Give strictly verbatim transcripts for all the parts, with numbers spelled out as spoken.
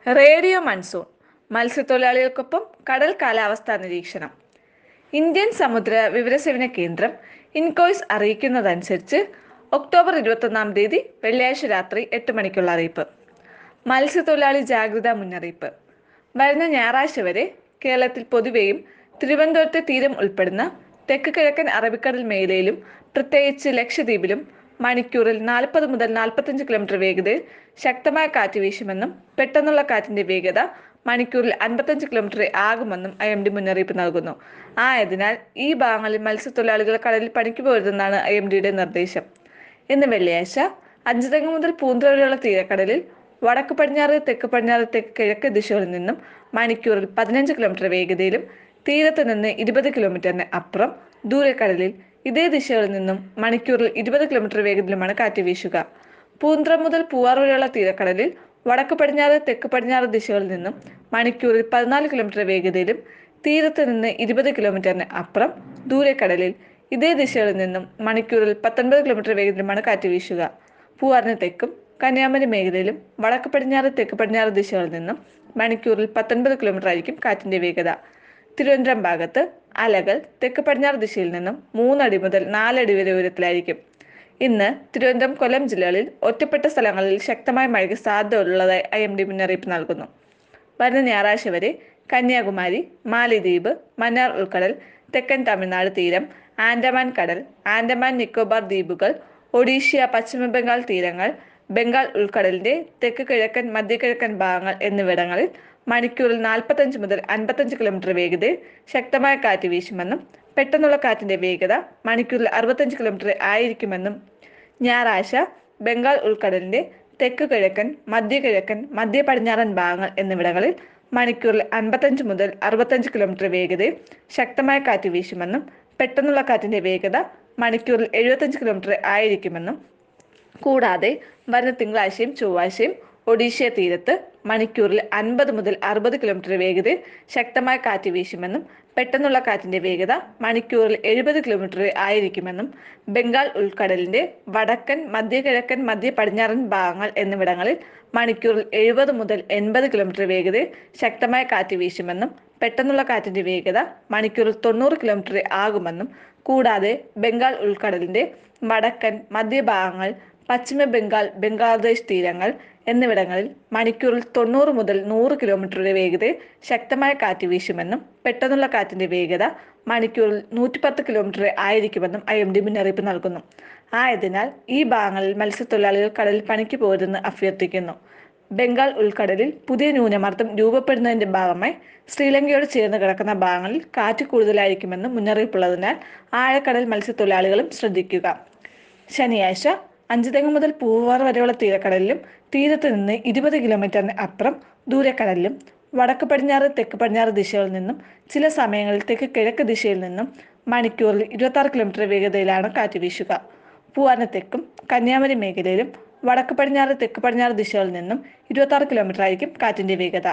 Radio monsoon മത്സ്യത്തൊഴിലാളികൾക്കൊപ്പം കടൽ കാലാവസ്ഥാ നിരീക്ഷണം. ഇന്ത്യൻ സമുദ്ര വിവരസേവന കേന്ദ്രം ഇൻകോയ്സ് അറിയിക്കുന്നതനുസരിച്ച് ഒക്ടോബർ ഇരുപത്തൊന്നാം തീയതി വെള്ളിയാഴ്ച രാത്രി എട്ട് മണിക്കുള്ള അറിയിപ്പ്. മത്സ്യത്തൊഴിലാളി ജാഗ്രതാ മുന്നറിയിപ്പ്. വരുന്ന ഞായറാഴ്ച വരെ കേരളത്തിൽ പൊതുവെയും തിരുവനന്തപുരത്തെ തീരം ഉൾപ്പെടുന്ന തെക്ക് കിഴക്കൻ അറബിക്കടൽ മേഖലയിലും പ്രത്യേകിച്ച് ലക്ഷദ്വീപിലും മണിക്കൂറിൽ നാൽപ്പത് മുതൽ നാൽപ്പത്തഞ്ച് കിലോമീറ്റർ വേഗതയിൽ ശക്തമായ കാറ്റ് വീശുമെന്നും പെട്ടെന്നുള്ള കാറ്റിന്റെ വേഗത മണിക്കൂറിൽ അൻപത്തഞ്ച് കിലോമീറ്റർ ആകുമെന്നും ഐ എം ഡി മുന്നറിയിപ്പ് നൽകുന്നു. ആയതിനാൽ ഈ ഭാഗങ്ങളിൽ മത്സ്യത്തൊഴിലാളികൾ കടലിൽ പണിക്ക് പോരുതെന്നാണ് ഐ എം ഡിയുടെ നിർദ്ദേശം. ഇന്ന് വെള്ളിയാഴ്ച അഞ്ചുതെങ്ങ് മുതൽ പൂന്തുറ വരെയുള്ള തീരക്കടലിൽ വടക്ക് പടിഞ്ഞാറ് തെക്ക് പടിഞ്ഞാറ് തെക്ക് കിഴക്ക് ദിശകളിൽ നിന്നും മണിക്കൂറിൽ പതിനഞ്ച് കിലോമീറ്റർ വേഗതയിലും തീരത്ത് നിന്ന് ഇരുപത് കിലോമീറ്ററിന് അപ്പുറം ദൂരക്കടലിൽ ഇതേ ദിശകളിൽ നിന്നും മണിക്കൂറിൽ ഇരുപത് കിലോമീറ്റർ വേഗത്തിലുമാണ് കാറ്റ് വീശുക. പൂന്തുറ മുതൽ പൂവാർ വരെയുള്ള തീരക്കടലിൽ വടക്ക് പടിഞ്ഞാറ് തെക്ക് പടിഞ്ഞാറ് ദിശകളിൽ നിന്നും മണിക്കൂറിൽ പതിനാല് കിലോമീറ്റർ വേഗതയിലും തീരത്ത് നിന്ന് ഇരുപത് കിലോമീറ്ററിന് അപ്പുറം ദൂരക്കടലിൽ ഇതേ ദിശകളിൽ നിന്നും മണിക്കൂറിൽ പത്തൊൻപത് കിലോമീറ്റർ വേഗത്തിലുമാണ് കാറ്റ് വീശുക. പൂവാറിന് തെക്കും കന്യാകുമാരി മേഖലയിലും വടക്ക് പടിഞ്ഞാറ് തെക്ക് പടിഞ്ഞാറ് ദിശകളിൽ നിന്നും മണിക്കൂറിൽ പത്തൊൻപത് കിലോമീറ്റർ ആയിരിക്കും കാറ്റിന്റെ വേഗത. തിരുവനന്തപുരം ഭാഗത്ത് അലകൾ തെക്ക് പടിഞ്ഞാറ് ദിശയിൽ നിന്നും മൂന്നടി മുതൽ നാലടി വരെ ഉയരത്തിലായിരിക്കും. ഇന്ന് തിരുവനന്തപുരം കൊല്ലം ജില്ലകളിൽ ഒറ്റപ്പെട്ട സ്ഥലങ്ങളിൽ ശക്തമായ മഴയ്ക്ക് സാധ്യതയുള്ളതായി ഐ എം ഡി മുന്നറിയിപ്പ് നൽകുന്നു. വരുന്ന ഞായറാഴ്ച വരെ കന്യാകുമാരി, മാലിദ്വീപ്, മന്നാർ ഉൾക്കടൽ, തെക്കൻ തമിഴ്നാട് തീരം, ആൻഡമാൻ കടൽ, ആൻഡമാൻ നിക്കോബാർ ദ്വീപുകൾ, ഒഡീഷ്യ, പശ്ചിമ ബംഗാൾ തീരങ്ങൾ, ബംഗാൾ ഉൾക്കടലിന്റെ തെക്ക് കിഴക്കൻ മധ്യകിഴക്കൻ ഭാഗങ്ങൾ എന്നിവിടങ്ങളിൽ മണിക്കൂറിൽ നാൽപ്പത്തഞ്ച് മുതൽ അൻപത്തഞ്ച് കിലോമീറ്റർ വേഗതയിൽ ശക്തമായ കാറ്റ് വീശുമെന്നും പെട്ടെന്നുള്ള കാറ്റിന്റെ വേഗത മണിക്കൂറിൽ അറുപത്തഞ്ച് കിലോമീറ്റർ ആയിരിക്കുമെന്നും ഞായറാഴ്ച ബംഗാൾ ഉൾക്കടലിന്റെ തെക്ക് കിഴക്കൻ മധ്യകിഴക്കൻ മധ്യ പടിഞ്ഞാറൻ ഭാഗങ്ങൾ എന്നിവിടങ്ങളിൽ മണിക്കൂറിൽ അൻപത്തഞ്ച് മുതൽ അറുപത്തഞ്ച് കിലോമീറ്റർ വേഗതയിൽ ശക്തമായ കാറ്റ് വീശുമെന്നും പെട്ടെന്നുള്ള കാറ്റിന്റെ വേഗത മണിക്കൂറിൽ എഴുപത്തഞ്ച് കിലോമീറ്റർ ആയിരിക്കുമെന്നും കൂടാതെ വരുന്ന തിങ്കളാഴ്ചയും ചൊവ്വാഴ്ചയും ഒഡീഷ്യ തീരത്ത് മണിക്കൂറിൽ അൻപത് മുതൽ അറുപത് കിലോമീറ്റർ വേഗതയിൽ ശക്തമായ കാറ്റ് വീശുമെന്നും പെട്ടെന്നുള്ള കാറ്റിന്റെ വേഗത മണിക്കൂറിൽ എഴുപത് കിലോമീറ്റർ ആയിരിക്കുമെന്നും ബംഗാൾ ഉൾക്കടലിന്റെ വടക്കൻ മധ്യകിഴക്കൻ മധ്യ പടിഞ്ഞാറൻ ഭാഗങ്ങൾ എന്നിവിടങ്ങളിൽ മണിക്കൂറിൽ എഴുപത് മുതൽ എൺപത് കിലോമീറ്റർ വേഗതയിൽ ശക്തമായ കാറ്റ് വീശുമെന്നും പെട്ടെന്നുള്ള കാറ്റിന്റെ വേഗത മണിക്കൂറിൽ തൊണ്ണൂറ് കിലോമീറ്റർ ആകുമെന്നും കൂടാതെ ബംഗാൾ ഉൾക്കടലിന്റെ വടക്കൻ മധ്യഭാഗങ്ങൾ പശ്ചിമ ബംഗാൾ ബംഗ്ലാദേശ് തീരങ്ങൾ എന്നിവിടങ്ങളിൽ മണിക്കൂറിൽ തൊണ്ണൂറ് മുതൽ നൂറ് കിലോമീറ്റർ വേഗതയിൽ ശക്തമായ കാറ്റ് വീശുമെന്നും പെട്ടെന്നുള്ള കാറ്റിന്റെ വേഗത മണിക്കൂറിൽ നൂറ്റിപ്പത്ത് കിലോമീറ്റർ ആയിരിക്കുമെന്നും ഐ എം ഡി മുന്നറിയിപ്പ് നൽകുന്നു. ആയതിനാൽ ഈ ഭാഗങ്ങളിൽ മത്സ്യത്തൊഴിലാളികൾ കടലിൽ പണിക്ക് പോരുതെന്ന് അഭ്യർത്ഥിക്കുന്നു. ബംഗാൾ ഉൾക്കടലിൽ പുതിയ ന്യൂനമർദ്ദം രൂപപ്പെടുന്നതിന്റെ ഭാഗമായി ശ്രീലങ്കയോട് ചേർന്ന് കിടക്കുന്ന ഭാഗങ്ങളിൽ കാറ്റ് കൂടുതലായിരിക്കുമെന്ന് മുന്നറിയിപ്പുള്ളതിനാൽ ആഴക്കടൽ മത്സ്യത്തൊഴിലാളികളും ശ്രദ്ധിക്കുക. ശനിയാഴ്ച അഞ്ചുതെങ്ങ് മുതൽ പൂവാർ വരെയുള്ള തീരക്കടലിലും തീരത്ത് നിന്ന് ഇരുപത് കിലോമീറ്ററിന് അപ്പുറം ദൂരക്കടലിലും വടക്ക് പടിഞ്ഞാറ് തെക്ക് പടിഞ്ഞാറ് ദിശകളിൽ നിന്നും ചില സമയങ്ങളിൽ തെക്ക് കിഴക്ക് ദിശയിൽ നിന്നും മണിക്കൂറിൽ ഇരുപത്തി ആറ് കിലോമീറ്റർ വേഗതയിലാണ് കാറ്റ് വീശുക. പൂവാറിന് തെക്കും കന്യാകുമാരി മേഖലയിലും വടക്ക് പടിഞ്ഞാറ് തെക്ക് പടിഞ്ഞാറ് ദിശകളിൽ നിന്നും ഇരുപത്തി ആറ് കിലോമീറ്റർ ആയിരിക്കും കാറ്റിന്റെ വേഗത.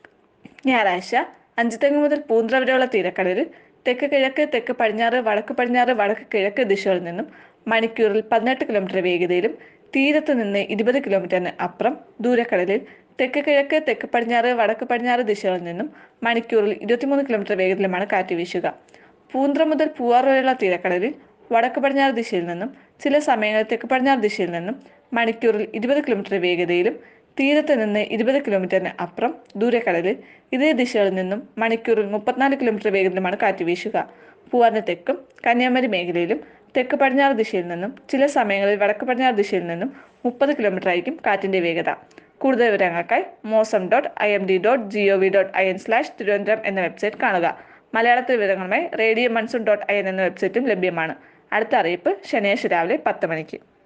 ഞായറാഴ്ച അഞ്ചുതെങ്ങ് മുതൽ പൂന്തുറ വരെയുള്ള തീരക്കടലിൽ തെക്ക് കിഴക്ക് തെക്ക് പടിഞ്ഞാറ് വടക്ക് പടിഞ്ഞാറ് വടക്ക് കിഴക്ക് ദിശകളിൽ നിന്നും മണിക്കൂറിൽ പതിനെട്ട് കിലോമീറ്റർ വേഗതയിലും തീരത്ത് നിന്ന് ഇരുപത് കിലോമീറ്ററിന് അപ്പുറം ദൂരക്കടലിൽ തെക്ക് കിഴക്ക് തെക്ക് പടിഞ്ഞാറ് വടക്ക് പടിഞ്ഞാറ് ദിശകളിൽ നിന്നും മണിക്കൂറിൽ ഇരുപത്തിമൂന്ന് കിലോമീറ്റർ വേഗത്തിലുമാണ് കാറ്റ് വീശുക. പൂന്തുറ മുതൽ പൂവാർ വരെയുള്ള തീരക്കടലിൽ വടക്ക് പടിഞ്ഞാറ് ദിശയിൽ നിന്നും ചില സമയങ്ങളിൽ തെക്ക് പടിഞ്ഞാറ് ദിശയിൽ നിന്നും മണിക്കൂറിൽ ഇരുപത് കിലോമീറ്റർ വേഗതയിലും തീരത്ത് നിന്ന് ഇരുപത് കിലോമീറ്ററിന് അപ്പുറം ദൂരക്കടലിൽ ഇതേ ദിശകളിൽ നിന്നും മണിക്കൂറിൽ മുപ്പത്തിനാല് കിലോമീറ്റർ വേഗത്തിലുമാണ് കാറ്റ് വീശുക. പൂവാറിന് തെക്കും കന്യാകുമാരി മേഖലയിലും തെക്ക് പടിഞ്ഞാറ് ദിശയിൽ നിന്നും ചില സമയങ്ങളിൽ വടക്ക് പടിഞ്ഞാറ് ദിശയിൽ നിന്നും മുപ്പത് കിലോമീറ്റർ ആയിരിക്കും കാറ്റിന്റെ വേഗത. കൂടുതൽ വിവരങ്ങൾക്കായി Mausam dot I M D dot G O V dot I N slash Thiruvananthapuram എന്ന വെബ്സൈറ്റ് കാണുക. മലയാളത്തിൽ വിവരങ്ങളുമായി radio monsoon dot I N എന്ന വെബ്സൈറ്റും ലഭ്യമാണ്. അടുത്ത അറിയിപ്പ് ശനിയാഴ്ച രാവിലെ പത്ത് മണിക്ക്.